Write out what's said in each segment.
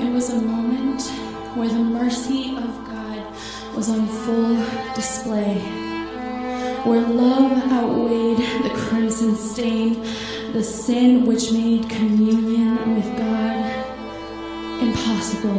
It was a moment where the mercy of God was on full display, where love outweighed the crimson stain, the sin which made communion with God impossible.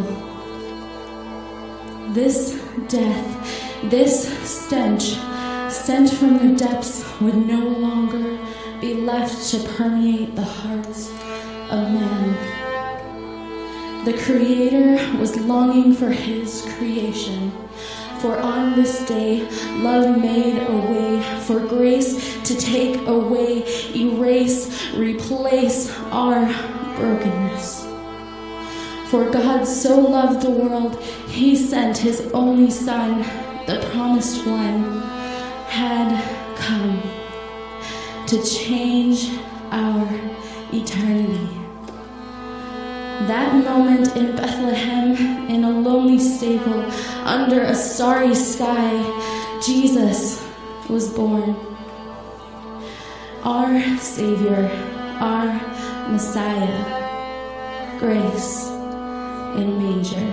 This death, this stench, sent from the depths, would no longer be left to permeate the hearts of man. The Creator was longing for his creation, for on this day love made a way for grace to take away, erase, replace our brokenness. For God so loved the world, he sent his only Son, the promised one, had come to change our eternity. That moment in Bethlehem, in a lonely stable, under a starry sky, Jesus was born. Our Savior, our Messiah, grace in a manger.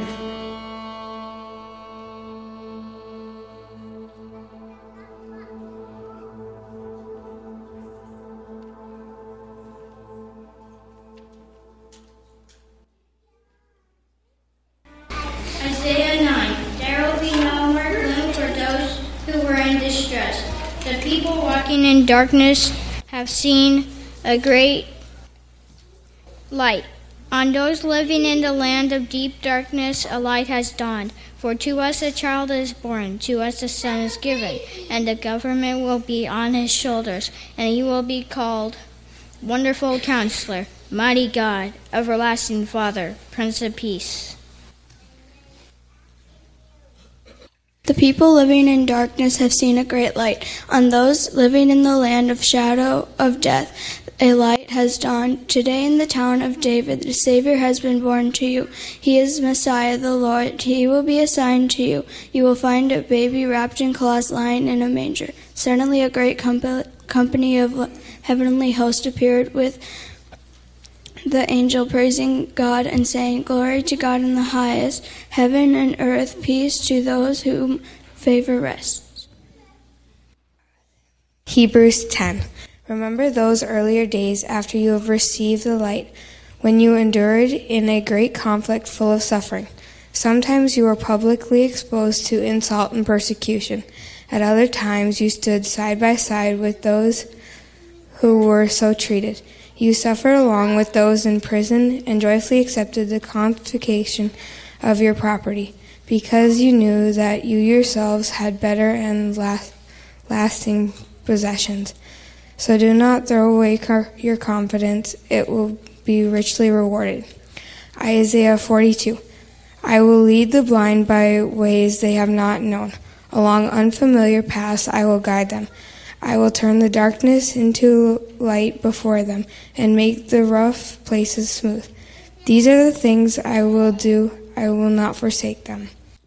Isaiah 9. There will be no more gloom for those who were in distress. The people walking in darkness have seen a great light. On those living in the land of deep darkness, a light has dawned. For to us a child is born, to us a son is given, and the government will be on his shoulders, and he will be called Wonderful Counselor, Mighty God, Everlasting Father, Prince of Peace. The people living in darkness have seen a great light. On those living in the land of shadow of death, a light has dawned. Today in the town of David, the Savior has been born to you. He is Messiah, the Lord. He will be a sign to you. You will find a baby wrapped in cloths lying in a manger. Suddenly a great company of heavenly hosts appeared with the angel praising God and saying, Glory to God in the highest, heaven and earth, peace to those whom favor rests. Hebrews 10. Remember those earlier days after you have received the light, when you endured in a great conflict full of suffering. Sometimes you were publicly exposed to insult and persecution. At other times you stood side by side with those who were so treated. You suffered along with those in prison and joyfully accepted the confiscation of your property, because you knew that you yourselves had better and lasting possessions. So do not throw away your confidence. It will be richly rewarded. Isaiah 42. I will lead the blind by ways they have not known. Along unfamiliar paths I will guide them. I will turn the darkness into light before them and make the rough places smooth. These are the things I will do. I will not forsake them.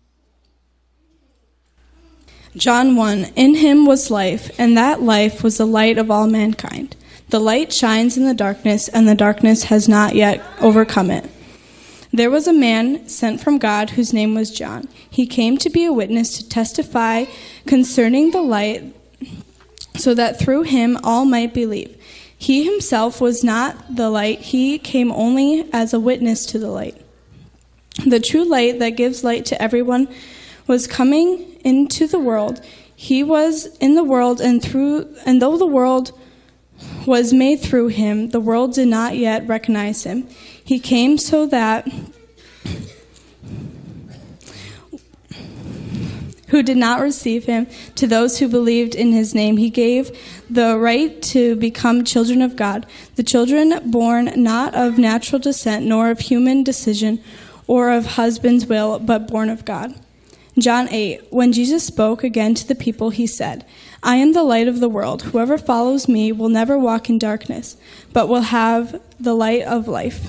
John 1. In him was life, and that life was the light of all mankind. The light shines in the darkness, and the darkness has not yet overcome it. There was a man sent from God whose name was John. He came to be a witness to testify concerning the light, so that through him all might believe. He himself was not the light. He came only as a witness to the light. The true light that gives light to everyone was coming into the world. He was in the world, and though the world was made through him, the world did not yet recognize him. He came so that who did not receive him, to those who believed in his name, he gave the right to become children of God, the children born not of natural descent, nor of human decision, or of husband's will, but born of God. John 8. When Jesus spoke again to the people, he said, I am the light of the world. Whoever follows me will never walk in darkness, but will have the light of life.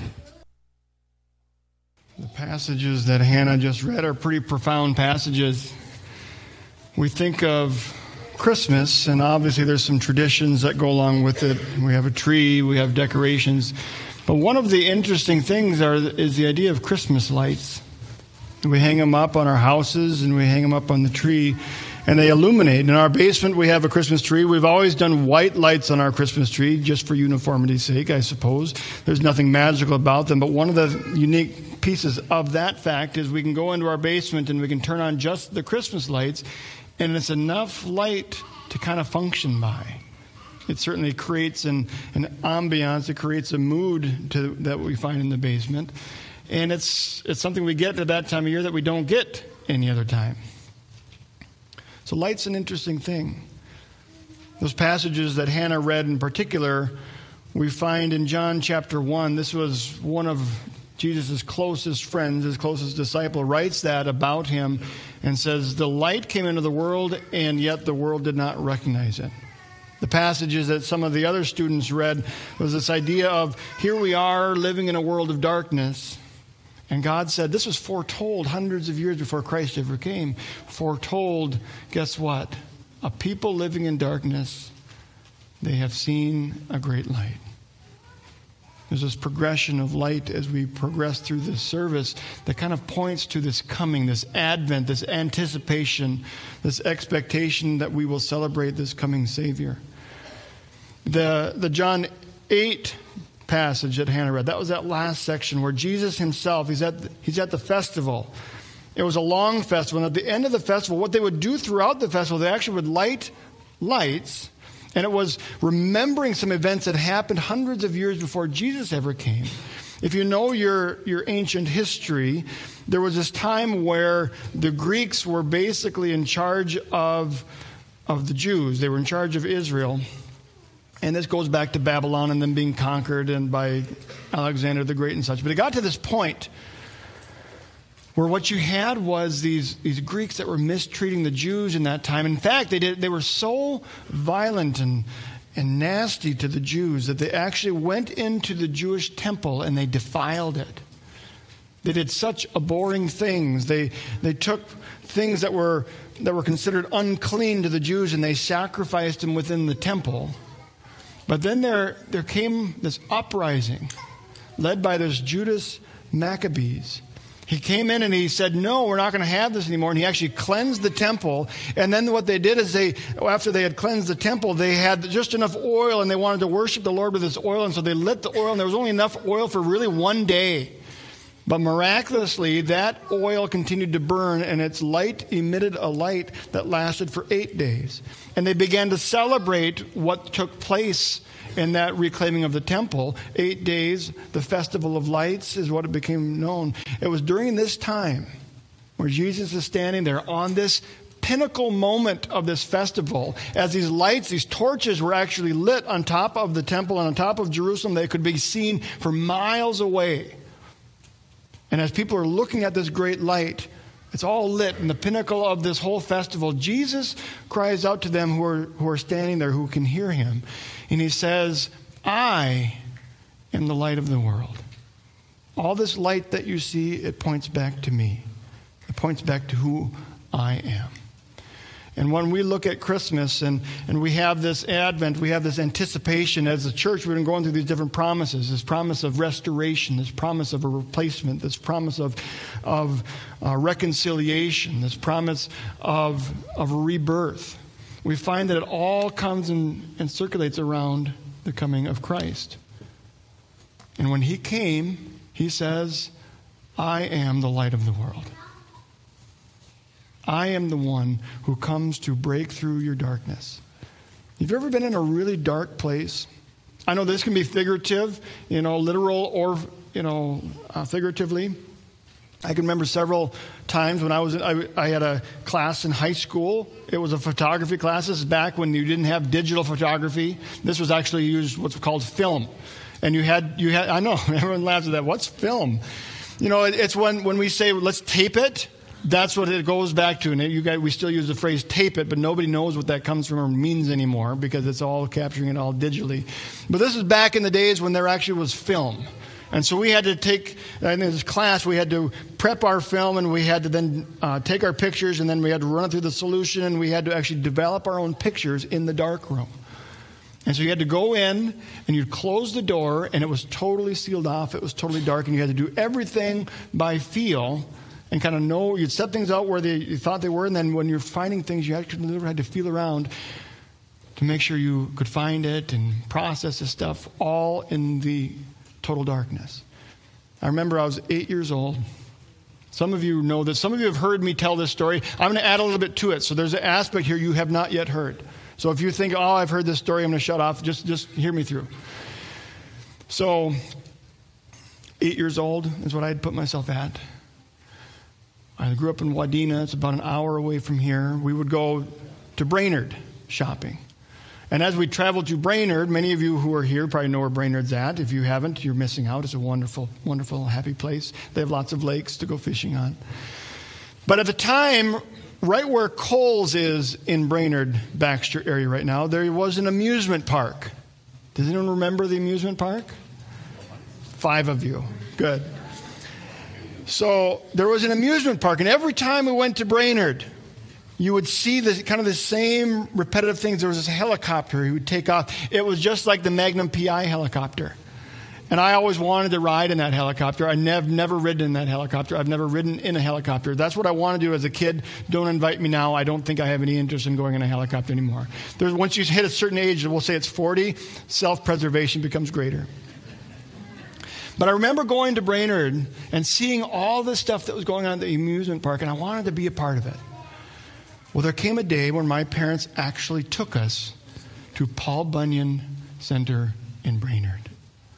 The passages that Hannah just read are pretty profound passages. We think of Christmas, and obviously there's some traditions that go along with it. We have a tree, we have decorations. But one of the interesting things is the idea of Christmas lights. We hang them up on our houses and we hang them up on the tree, and they illuminate. In our basement, we have a Christmas tree. We've always done white lights on our Christmas tree, just for uniformity's sake, I suppose. There's nothing magical about them, but one of the unique pieces of that fact is we can go into our basement and we can turn on just the Christmas lights, and it's enough light to kind of function by. It certainly creates an ambiance. It creates a mood that we find in the basement. And it's something we get at that time of year that we don't get any other time. So light's an interesting thing. Those passages that Hannah read in particular, we find in John chapter 1. This was one of Jesus' closest friends, his closest disciple, writes that about him and says, the light came into the world, and yet the world did not recognize it. The passages that some of the other students read was this idea of, here we are living in a world of darkness. And God said, this was foretold hundreds of years before Christ ever came. Foretold, guess what? A people living in darkness, they have seen a great light. There's this progression of light as we progress through this service that kind of points to this coming, this advent, this anticipation, this expectation that we will celebrate this coming Savior. The John 8 passage that Hannah read, that was that last section where Jesus himself, he's at the festival. It was a long festival, and at the end of the festival, what they would do throughout the festival, they actually would light lights. And it was remembering some events that happened hundreds of years before Jesus ever came. If you know your ancient history, there was this time where the Greeks were basically in charge of the Jews. They were in charge of Israel. And this goes back to Babylon and them being conquered and by Alexander the Great and such. But it got to this point where what you had was these Greeks that were mistreating the Jews in that time. In fact, they were so violent and nasty to the Jews that they actually went into the Jewish temple and they defiled it. They did such abhorring things. They took things that were considered unclean to the Jews and they sacrificed them within the temple. But then there came this uprising led by this Judas Maccabees. He came in and he said, no, we're not going to have this anymore. And he actually cleansed the temple. And then what they did is after they had cleansed the temple, they had just enough oil and they wanted to worship the Lord with this oil. And so they lit the oil and there was only enough oil for really one day. But miraculously, that oil continued to burn and its light emitted a light that lasted for 8 days. And they began to celebrate what took place in that reclaiming of the temple. 8 days, the Festival of Lights is what it became known. It was during this time where Jesus is standing there on this pinnacle moment of this festival, as these lights, these torches were actually lit on top of the temple and on top of Jerusalem. They could be seen for miles away. And as people are looking at this great light, it's all lit in the pinnacle of this whole festival. Jesus cries out to them who are standing there, who can hear him. And he says, I am the light of the world. All this light that you see, it points back to me. It points back to who I am. And when we look at Christmas and we have this Advent, we have this anticipation as a church, we've been going through these different promises, this promise of restoration, this promise of a replacement, this promise of reconciliation, this promise of rebirth. We find that it all comes and circulates around the coming of Christ. And when he came, he says, I am the light of the world. I am the one who comes to break through your darkness. Have you ever been in a really dark place? I know this can be figurative, literal or, figuratively. I can remember several times when I had a class in high school. It was a photography class. This is back when you didn't have digital photography. This was actually used what's called film. And you had, I know, everyone laughs at that. What's film? It's when we say, let's tape it. That's what it goes back to. And we still use the phrase tape it, but nobody knows what that comes from or means anymore because it's all capturing it all digitally. But this is back in the days when there actually was film. And so we had to take, in this class, we had to prep our film and we had to then take our pictures and then we had to run it through the solution and we had to actually develop our own pictures in the dark room. And so you had to go in and you'd close the door and it was totally sealed off. It was totally dark and you had to do everything by feel and kind of know. You'd set things out where you thought they were, and then when you're finding things, you actually had to feel around to make sure you could find it and process this stuff, all in the total darkness. I remember I was 8 years old. Some of you know this. Some of you have heard me tell this story. I'm going to add a little bit to it. So there's an aspect here you have not yet heard. So if you think, oh, I've heard this story, I'm going to shut off, just hear me through. So 8 years old is what I had put myself at. I grew up in Wadena. It's about an hour away from here. We would go to Brainerd shopping. And as we traveled to Brainerd, many of you who are here probably know where Brainerd's at. If you haven't, you're missing out. It's a wonderful, wonderful, happy place. They have lots of lakes to go fishing on. But at the time, right where Kohl's is in Brainerd, Baxter area right now, there was an amusement park. Does anyone remember the amusement park? 5 of you. Good. So there was an amusement park, and every time we went to Brainerd, you would see this kind of the same repetitive things. There was this helicopter he would take off. It was just like the Magnum PI helicopter. And I always wanted to ride in that helicopter. I've never ridden in that helicopter. I've never ridden in a helicopter. That's what I want to do as a kid. Don't invite me now. I don't think I have any interest in going in a helicopter anymore. Once you hit a certain age, we'll say it's 40, self-preservation becomes greater. But I remember going to Brainerd and seeing all the stuff that was going on at the amusement park, and I wanted to be a part of it. Well, there came a day when my parents actually took us to Paul Bunyan Center in Brainerd.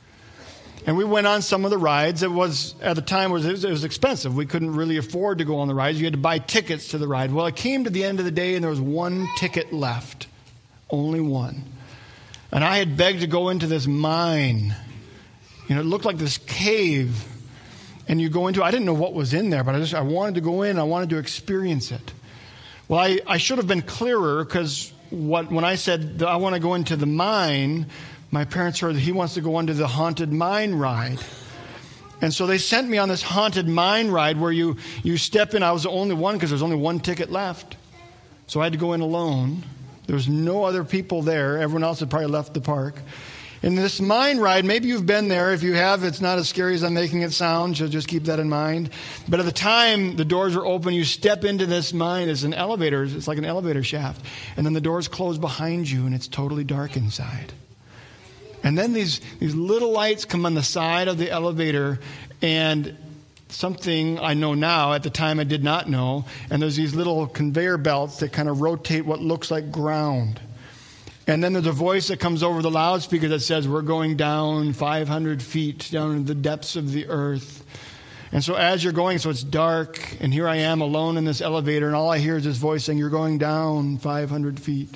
And we went on some of the rides. It was, at the time, it was expensive. We couldn't really afford to go on the rides. You had to buy tickets to the ride. Well, it came to the end of the day, and there was one ticket left. Only one. And I had begged to go into this mine. It looked like this cave. And you go into it. I didn't know what was in there, but I wanted to go in. I wanted to experience it. Well, I should have been clearer, because when I said I want to go into the mine, my parents heard that he wants to go into the haunted mine ride. And so they sent me on this haunted mine ride where you step in. I was the only one because there's only one ticket left. So I had to go in alone. There was no other people there. Everyone else had probably left the park. In this mine ride, maybe you've been there. If you have, it's not as scary as I'm making it sound, so just keep that in mind. But at the time, the doors were open. You step into this mine. It's an elevator. It's like an elevator shaft. And then the doors close behind you, and it's totally dark inside. And then these little lights come on the side of the elevator, and something I know now, at the time I did not know, and there's these little conveyor belts that kind of rotate what looks like ground. And then there's a voice that comes over the loudspeaker that says, we're going down 500 feet down in the depths of the earth. And so as you're going, so it's dark, and here I am alone in this elevator, and all I hear is this voice saying, you're going down 500 feet.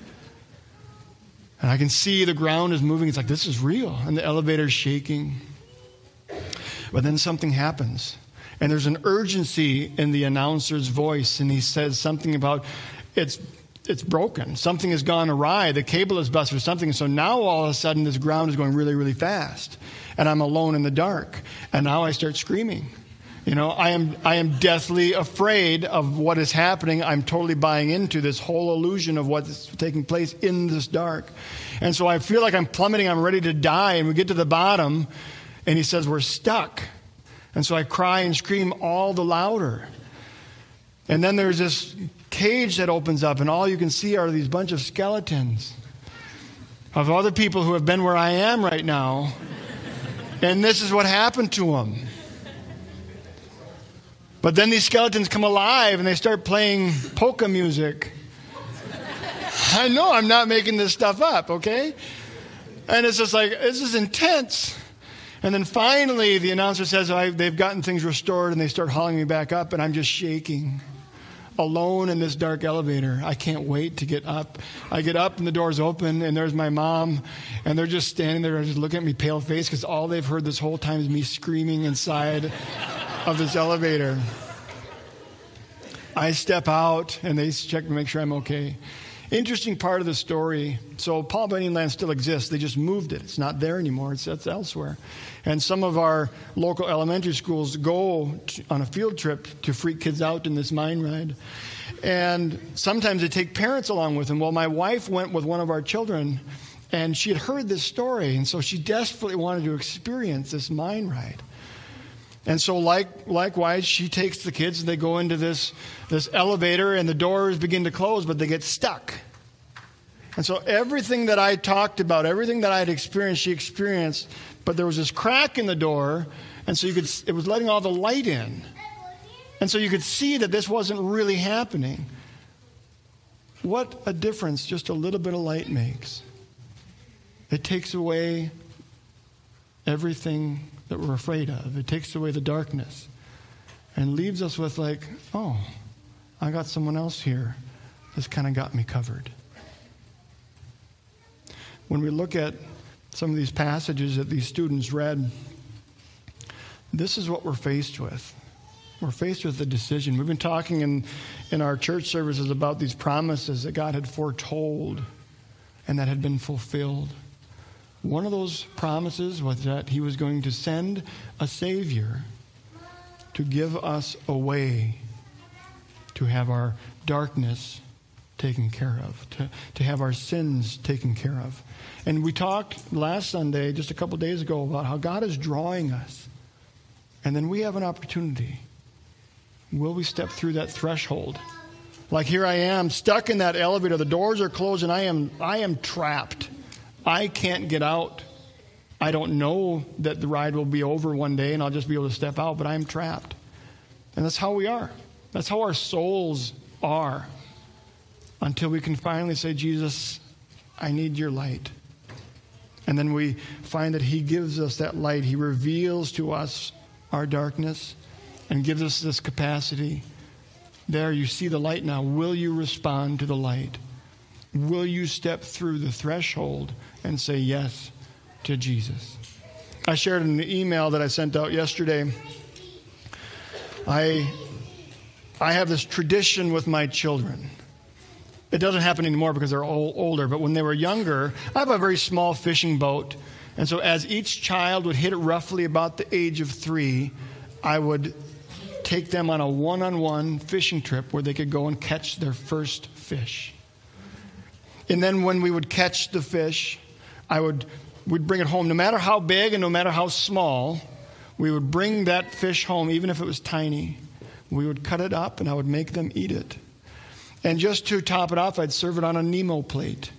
And I can see the ground is moving. It's like, this is real. And the elevator's shaking. But then something happens. And there's an urgency in the announcer's voice, and he says something about, it's broken. Something has gone awry. The cable is busted or something. So now all of a sudden this ground is going really, really fast. And I'm alone in the dark. And now I start screaming. I am deathly afraid of what is happening. I'm totally buying into this whole illusion of what's taking place in this dark. And so I feel like I'm plummeting. I'm ready to die. And we get to the bottom, and he says, we're stuck. And so I cry and scream all the louder. And then there's this cage that opens up, and all you can see are these bunch of skeletons of other people who have been where I am right now. And this is what happened to them. But then these skeletons come alive, and they start playing polka music. I know I'm not making this stuff up, okay? And it's just like, this is intense. And then finally, the announcer says, they've gotten things restored, and they start hauling me back up, and I'm just shaking. Alone in this dark elevator. I can't wait to get up. I get up and the door's open, and there's my mom, and they're just standing there just looking at me pale faced, because all they've heard this whole time is me screaming inside of this elevator. I step out, and they check to make sure I'm okay. Interesting part of the story. So Paul Bunyan Land still exists. They just moved it. It's not there anymore. It's elsewhere. And some of our local elementary schools go on a field trip to freak kids out in this mine ride. And sometimes they take parents along with them. Well, my wife went with one of our children, And she had heard this story, and so she desperately wanted to experience this mine ride. And so likewise, she takes the kids, and they go into this elevator, and the doors begin to close, but they get stuck. And so everything that I talked about, everything that I had experienced, she experienced, but there was this crack in the door, and so it was letting all the light in. And so you could see that this wasn't really happening. What a difference just a little bit of light makes. It takes away everything that we're afraid of. It takes away the darkness and leaves us with like, oh, I got someone else here that's kind of got me covered. When we look at some of these passages that these students read, this is what we're faced with. We're faced with a decision. We've been talking in our church services about these promises that God had foretold and that had been fulfilled. One of those promises was that he was going to send a Savior to give us a way to have our darkness taken care of, to have our sins taken care of. And we talked last Sunday, just a couple days ago, about how God is drawing us. And then we have an opportunity. Will we step through that threshold? Like here I am, stuck in that elevator. The doors are closed and I am trapped. I can't get out. I don't know that the ride will be over one day and I'll just be able to step out, but I'm trapped. And that's how we are. That's how our souls are. Until we can finally say, Jesus, I need your light. And then we find that he gives us that light. He reveals to us our darkness and gives us this capacity. There, you see the light now. Will you respond to the light? Will you step through the threshold and say yes to Jesus? I shared in the email that I sent out yesterday. I have this tradition with my children. It doesn't happen anymore because they're all older, but when they were younger, I have a very small fishing boat. And so as each child would hit roughly about the age of 3, I would take them on a one-on-one fishing trip where they could go and catch their first fish. And then when we would catch the fish, we'd bring it home. No matter how big and no matter how small, we would bring that fish home, even if it was tiny. We would cut it up and I would make them eat it. And just to top it off, I'd serve it on a Nemo plate.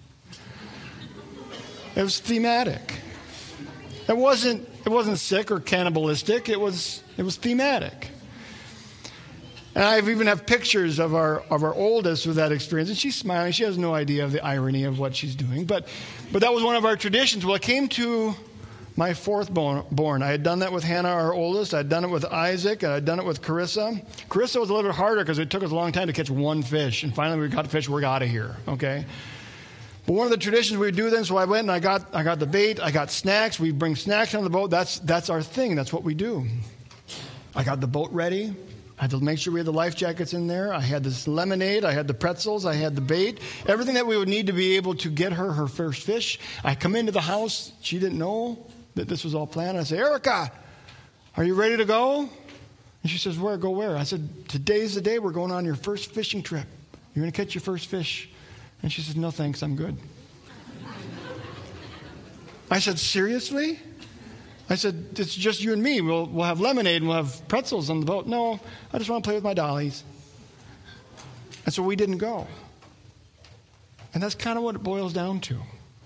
It was thematic. It wasn't sick or cannibalistic. It was thematic. And I even have pictures of our oldest with that experience, and she's smiling. She has no idea of the irony of what she's doing. But that was one of our traditions. Well, it came to my fourth born. I had done that with Hannah, our oldest. I'd done it with Isaac, and I'd done it with Carissa. Carissa was a little bit harder because it took us a long time to catch one fish. And finally we got the fish, we're out of here, okay? But one of the traditions we would do then, so I went and I got the bait, I got snacks. We bring snacks on the boat. That's our thing. That's what we do. I got the boat ready. I had to make sure we had the life jackets in there. I had this lemonade. I had the pretzels. I had the bait. Everything that we would need to be able to get her first fish. I come into the house. She didn't know that this was all planned. I say, Erica, are you ready to go? And she says, where? Go where? I said, today's the day we're going on your first fishing trip. You're going to catch your first fish. And she says, no, thanks. I'm good. I said, seriously? I said, it's just you and me. We'll have lemonade and we'll have pretzels on the boat. No, I just want to play with my dollies. And so we didn't go. And that's kind of what it boils down to.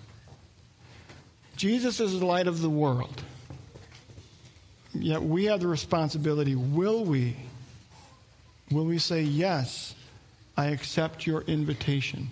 Jesus is the light of the world. Yet we have the responsibility. Will we say, yes, I accept your invitation?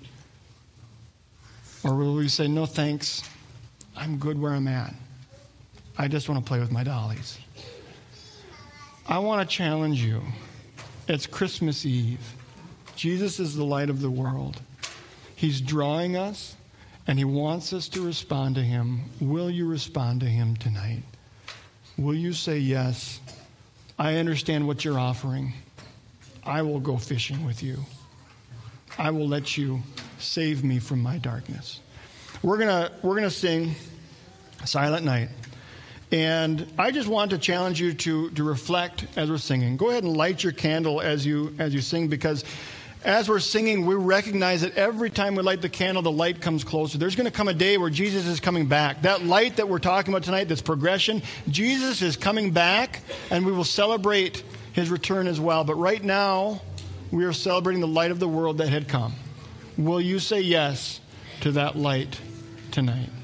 Or will we say, no, thanks, I'm good where I'm at. I just want to play with my dollies. I want to challenge you. It's Christmas Eve. Jesus is the light of the world. He's drawing us, and he wants us to respond to him. Will you respond to him tonight? Will you say, yes, I understand what you're offering. I will go fishing with you. I will let you save me from my darkness. We're gonna sing Silent Night. And I just want to challenge you to reflect as we're singing. Go ahead and light your candle as you sing, because as we're singing, we recognize that every time we light the candle, the light comes closer. There's going to come a day where Jesus is coming back. That light that we're talking about tonight, this progression, Jesus is coming back, and we will celebrate his return as well. But right now, we are celebrating the light of the world that had come. Will you say yes to that light tonight?